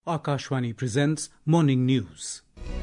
Akashvani presents Morning News.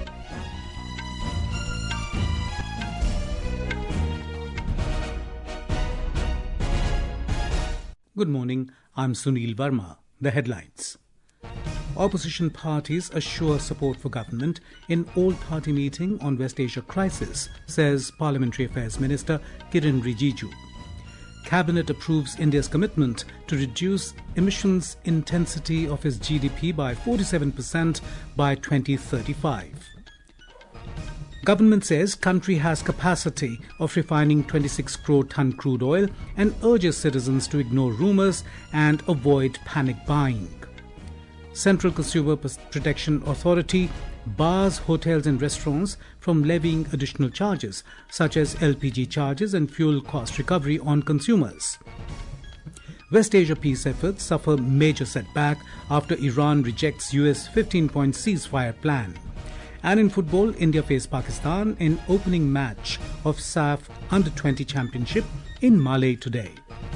Good morning, I'm Sunil Verma. The headlines. Opposition parties assure support for government in all-party meeting on West Asia crisis, says Parliamentary Affairs Minister Kiren Rijiju. Cabinet approves India's commitment to reduce emissions intensity of its GDP by 47% by 2035. Government says country has capacity of refining 26 crore ton crude oil and urges citizens to ignore rumours and avoid panic buying. Central Consumer Protection Authority bars hotels and restaurants from levying additional charges such as LPG charges and fuel cost recovery on consumers. West Asia peace efforts suffer major setback after Iran rejects US 15-point ceasefire plan. And in football, India face Pakistan in opening match of SAF Under-20 Championship in Malé today.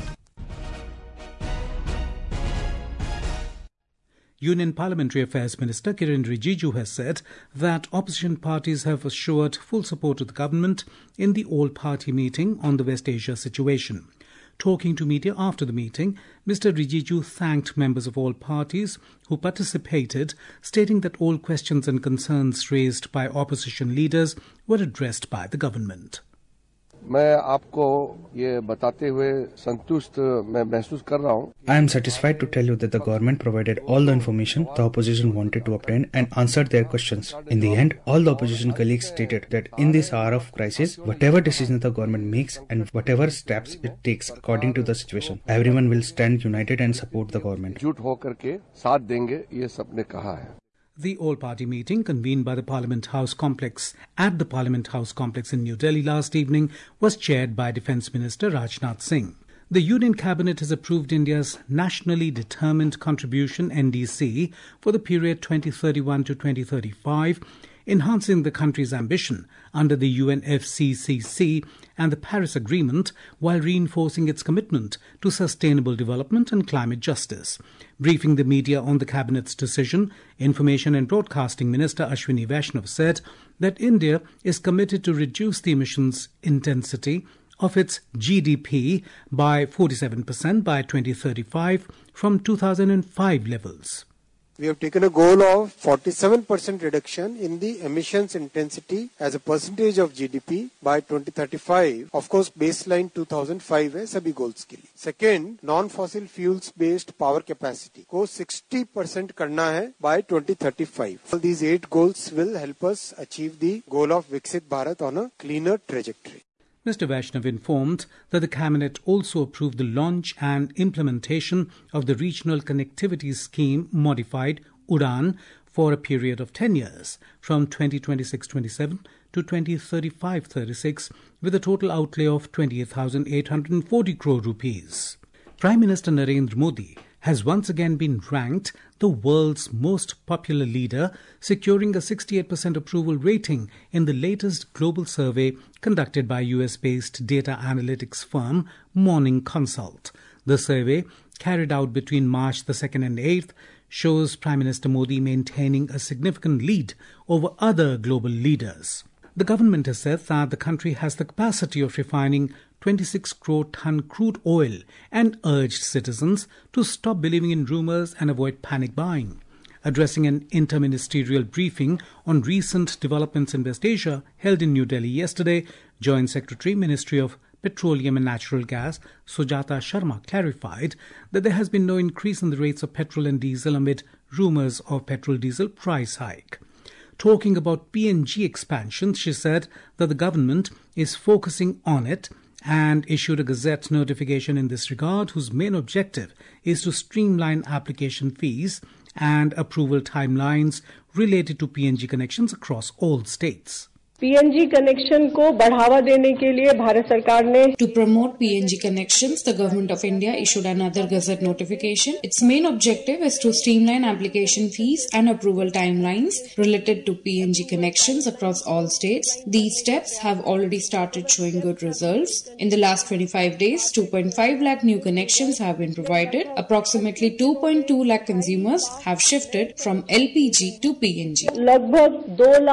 Union Parliamentary Affairs Minister Kiren Rijiju has said that opposition parties have assured full support to the government in the all-party meeting on the West Asia situation. Talking to media after the meeting, Mr. Rijiju thanked members of all parties who participated, stating that all questions and concerns raised by opposition leaders were addressed by the government. मैं आपको ये बताते हुए संतुष्ट मैं महसूस कर रहा हूँ. I am satisfied to tell you that the government provided all the information the opposition wanted to obtain and answered their questions. In the end, all the opposition colleagues stated that in this hour of crisis, whatever decisions the government makes and whatever steps it takes according to the situation, everyone will stand united and support the government. जुट होकर के साथ देंगे ये सबने कहा है. The all-party meeting convened by the Parliament House Complex at the Parliament House Complex in New Delhi last evening was chaired by Defence Minister Rajnath Singh. The Union Cabinet has approved India's Nationally Determined Contribution (NDC) for the period 2031 to 2035, enhancing the country's ambition under the UNFCCC and the Paris Agreement while reinforcing its commitment to sustainable development and climate justice. Briefing the media on the Cabinet's decision, Information and Broadcasting Minister Ashwini Vaishnaw said that India is committed to reduce the emissions intensity of its GDP by 47% by 2035 from 2005 levels. We have taken a goal of 47% reduction in the emissions intensity as a percentage of GDP by 2035. Of course, baseline 2005 है सभी goals के लिए. Second, non-fossil fuels based power capacity को 60% करना है by 2035. All these 8 goals will help us achieve the goal of Viksit Bharat on a cleaner trajectory. Mr. Vaishnav informed that the Cabinet also approved the launch and implementation of the Regional Connectivity Scheme modified UDAN for a period of 10 years from 2026-27 to 2035-36 with a total outlay of 28,840 crore rupees. Prime Minister Narendra Modi has once again been ranked the world's most popular leader, securing a 68% approval rating in the latest global survey conducted by US-based data analytics firm Morning Consult. The survey, carried out between March the 2nd and 8th, shows Prime Minister Modi maintaining a significant lead over other global leaders. The government has said that the country has the capacity of refining 26 crore ton crude oil and urged citizens to stop believing in rumours and avoid panic buying. Addressing an interministerial briefing on recent developments in West Asia held in New Delhi yesterday, Joint Secretary, Ministry of Petroleum and Natural Gas, Sujata Sharma, clarified that there has been no increase in the rates of petrol and diesel amid rumours of petrol-diesel price hike. Talking about PNG expansion, she said that the government is focusing on it and issued a Gazette notification in this regard, whose main objective is to streamline application fees and approval timelines related to PNG connections across all states. PNG connection को बढ़ावा देने के लिए भारत सरकार ने To promote PNG connections, the Government of India issued another Gazette notification. Its main objective is to streamline application fees and approval timelines related to PNG connections across all states. These steps have already started showing good results. In the last 25 days, 2.5 lakh new connections have been provided. Approximately 2.2 lakh consumers have shifted from LPG to PNG. लगभग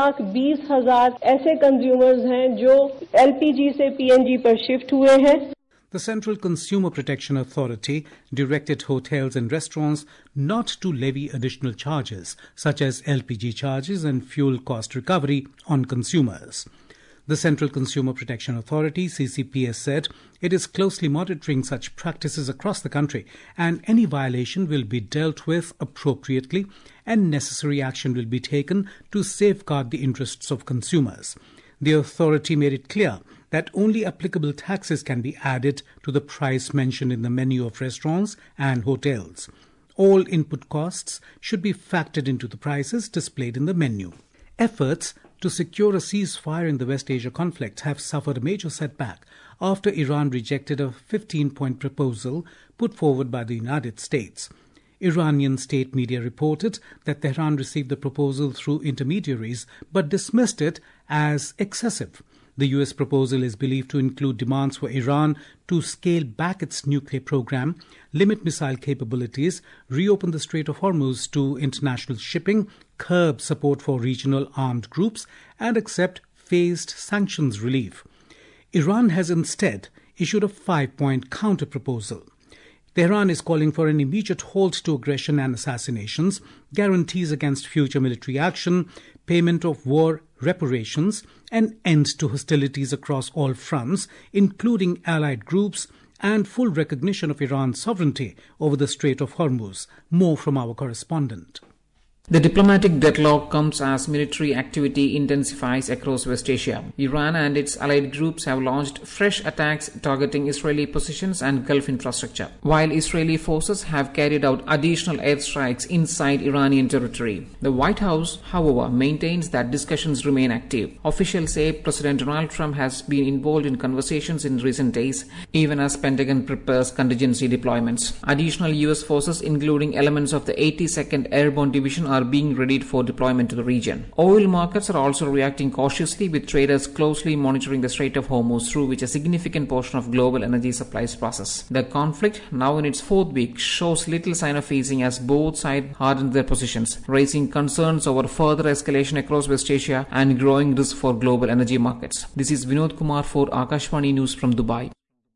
2,20,000 ऐसे consumers हैं जो LPG से PNG पर shift हुए हैं. The Central Consumer Protection Authority directed hotels and restaurants not to levy additional charges, such as LPG charges and fuel cost recovery, on consumers. The Central Consumer Protection Authority, CCPS, said it is closely monitoring such practices across the country and any violation will be dealt with appropriately and necessary action will be taken to safeguard the interests of consumers. The authority made it clear that only applicable taxes can be added to the price mentioned in the menu of restaurants and hotels. All input costs should be factored into the prices displayed in the menu. Efforts to secure a ceasefire in the West Asia conflict have suffered a major setback after Iran rejected a 15-point proposal put forward by the United States. Iranian state media reported that Tehran received the proposal through intermediaries but dismissed it as excessive. The US proposal is believed to include demands for Iran to scale back its nuclear program, limit missile capabilities, reopen the Strait of Hormuz to international shipping, curb support for regional armed groups, and accept phased sanctions relief. Iran has instead issued a 5-point counter-proposal. Tehran is calling for an immediate halt to aggression and assassinations, guarantees against future military action, payment of war reparations, an end to hostilities across all fronts, including allied groups, and full recognition of Iran's sovereignty over the Strait of Hormuz. More from our correspondent. The diplomatic deadlock comes as military activity intensifies across West Asia. Iran and its allied groups have launched fresh attacks targeting Israeli positions and Gulf infrastructure, while Israeli forces have carried out additional airstrikes inside Iranian territory. The White House, however, maintains that discussions remain active. Officials say President Donald Trump has been involved in conversations in recent days, even as Pentagon prepares contingency deployments. Additional US forces, including elements of the 82nd Airborne Division, are being readied for deployment to the region. Oil markets are also reacting cautiously, with traders closely monitoring the Strait of Hormuz, through which a significant portion of global energy supplies passes. The conflict, now in its 4th week, shows little sign of easing as both sides harden their positions, raising concerns over further escalation across West Asia and growing risk for global energy markets. This is Vinod Kumar for Akashvani News from Dubai.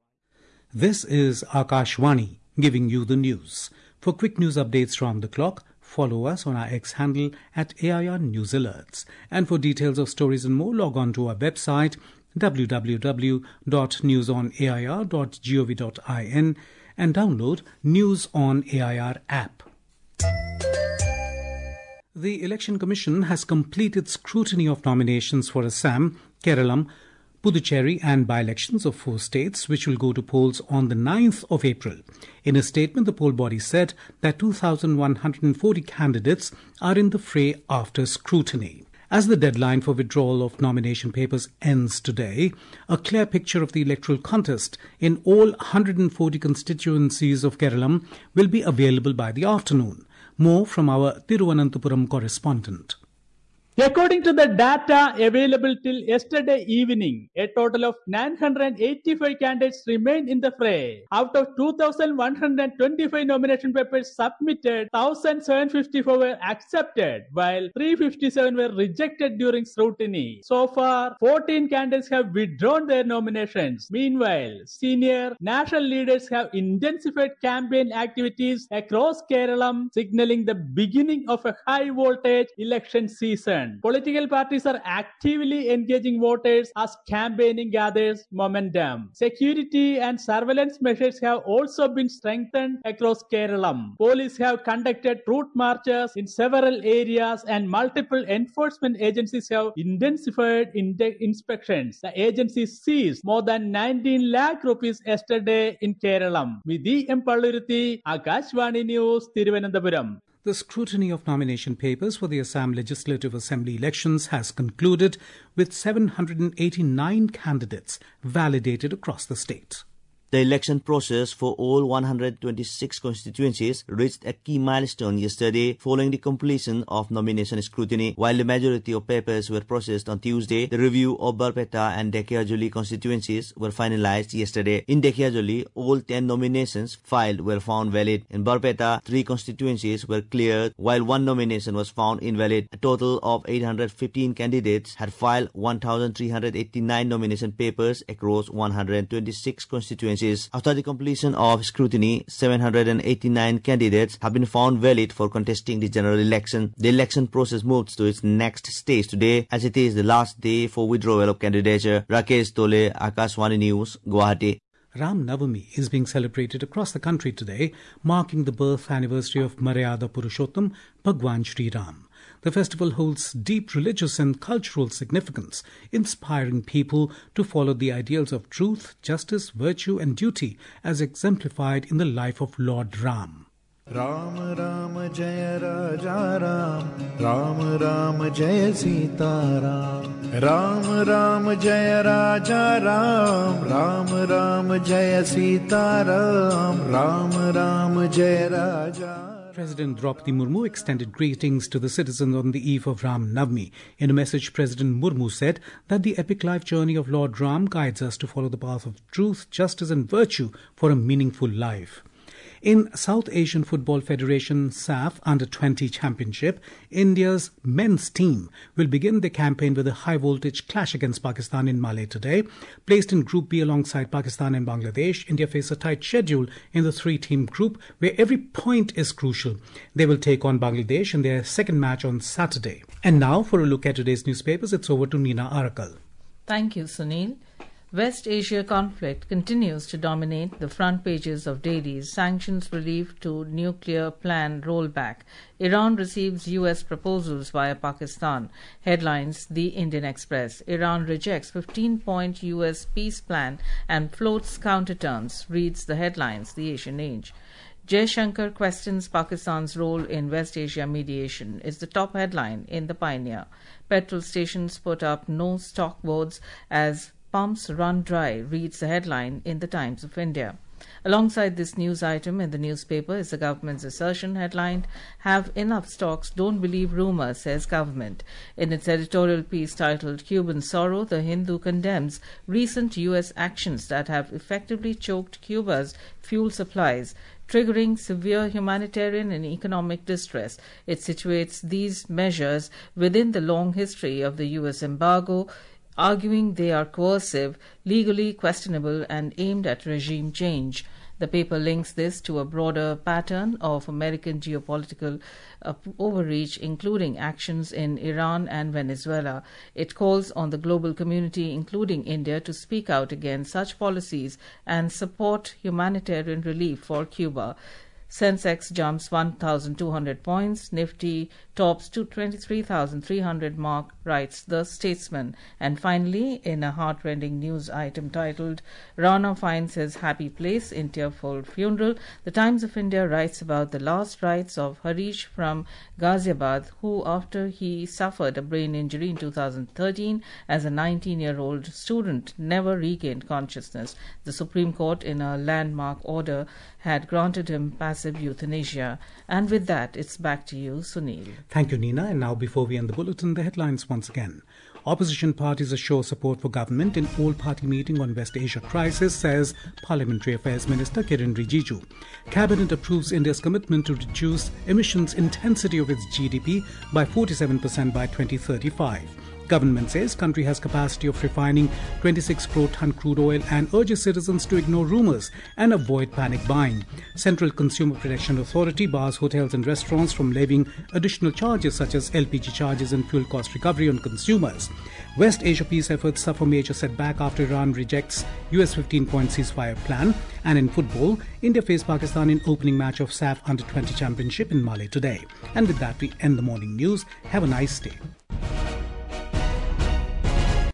This is Akashvani giving you the news. For quick news updates round the clock, follow us on our X handle at AIR News Alerts. And for details of stories and more, log on to our website www.newsonair.gov.in and download News on AIR app. The Election Commission has completed scrutiny of nominations for Assam, Kerala, Puducherry and by-elections of 4 states, which will go to polls on the 9th of April. In a statement, the poll body said that 2,140 candidates are in the fray after scrutiny. As the deadline for withdrawal of nomination papers ends today, a clear picture of the electoral contest in all 140 constituencies of Kerala will be available by the afternoon. More from our Thiruvananthapuram correspondent. According to the data available till yesterday evening, a total of 985 candidates remained in the fray. Out of 2,125 nomination papers submitted, 1,754 were accepted, while 357 were rejected during scrutiny. So far, 14 candidates have withdrawn their nominations. Meanwhile, senior national leaders have intensified campaign activities across Kerala, signaling the beginning of a high-voltage election season. Political parties are actively engaging voters as campaigning gathers momentum. Security and surveillance measures have also been strengthened across Kerala. Police have conducted route marches in several areas and multiple enforcement agencies have intensified inspections. The agency seized more than 19 lakh rupees yesterday in Kerala. Vidhi M. Palluruthi, Akashvani News, Thiruvananthapuram. The scrutiny of nomination papers for the Assam Legislative Assembly elections has concluded, with 789 candidates validated across the state. The election process for all 126 constituencies reached a key milestone yesterday following the completion of nomination scrutiny. While the majority of papers were processed on Tuesday, the review of Barpeta and Dekhiajoli constituencies were finalized yesterday. In Dekhiajoli, all 10 nominations filed were found valid. In Barpeta, 3 constituencies were cleared, while 1 nomination was found invalid. A total of 815 candidates had filed 1,389 nomination papers across 126 constituencies. After the completion of scrutiny, 789 candidates have been found valid for contesting the general election. The election process moves to its next stage today, as it is the last day for withdrawal of candidature. Rakesh Tole, Akashwani News, Guwahati. Ram Navami is being celebrated across the country today, marking the birth anniversary of Maryada Purushottam, Bhagwan Shri Ram. The festival holds deep religious and cultural significance, inspiring people to follow the ideals of truth, justice, virtue and duty as exemplified in the life of Lord Ram. Ram Ram Jaya Raja Ram, Ram Ram Jaya Sita Ram, Ram Ram Jaya Raja Ram, Ram Ram Jaya Sita Ram, Ram Ram Jaya Raja. President Draupadi Murmu extended greetings to the citizens on the eve of Ram Navami. In a message, President Murmu said that the epic life journey of Lord Ram guides us to follow the path of truth, justice and virtue for a meaningful life. In South Asian Football Federation SAF Under-20 Championship, India's men's team will begin their campaign with a high-voltage clash against Pakistan in Malé today. Placed in Group B alongside Pakistan and Bangladesh, India face a tight schedule in the 3-team group where every point is crucial. They will take on Bangladesh in their second match on Saturday. And now, for a look at today's newspapers, it's over to Nina Arakal. Thank you, Sunil. West Asia conflict continues to dominate the front pages of dailies. Sanctions relief to nuclear plan rollback. Iran receives U.S. proposals via Pakistan. Headlines, The Indian Express. Iran rejects 15-point U.S. peace plan and floats counterterms, reads the headlines, The Asian Age. Jaishankar questions Pakistan's role in West Asia mediation is the top headline in The Pioneer. Petrol stations put up no stock boards as pumps run dry, reads the headline in the Times of India. Alongside this news item in the newspaper is the government's assertion headlined, Have enough stocks, don't believe rumour, says government. In its editorial piece titled Cuban Sorrow, The Hindu condemns recent U.S. actions that have effectively choked Cuba's fuel supplies, triggering severe humanitarian and economic distress. It situates these measures within the long history of the U.S. embargo, arguing they are coercive, legally questionable and aimed at regime change. The paper links this to a broader pattern of American geopolitical overreach, including actions in Iran and Venezuela. It calls on the global community, including India, to speak out against such policies and support humanitarian relief for Cuba. Sensex jumps 1,200 points. Nifty tops to 23,300 mark, writes The Statesman. And finally, in a heartrending news item titled Rana finds his happy place in tearful funeral, the Times of India writes about the last rites of Harish from Ghaziabad, who, after he suffered a brain injury in 2013 as a 19-year-old student, never regained consciousness. The Supreme Court, in a landmark order, had granted him passive euthanasia. And with that, it's back to you, Sunil. Thank you, Nina. And now, before we end the bulletin, the headlines once again. Opposition parties assure support for government in all-party meeting on West Asia crisis, says Parliamentary Affairs Minister Kiren Rijiju. Cabinet approves India's commitment to reduce emissions intensity of its GDP by 47% by 2035. Government says country has capacity of refining 26 crore ton crude oil and urges citizens to ignore rumours and avoid panic buying. Central Consumer Protection Authority bars hotels and restaurants from levying additional charges such as LPG charges and fuel cost recovery on consumers. West Asia peace efforts suffer major setback after Iran rejects US 15-point ceasefire plan. And in football, India faced Pakistan in opening match of SAF Under-20 Championship in Malé today. And with that, we end the morning news. Have a nice day.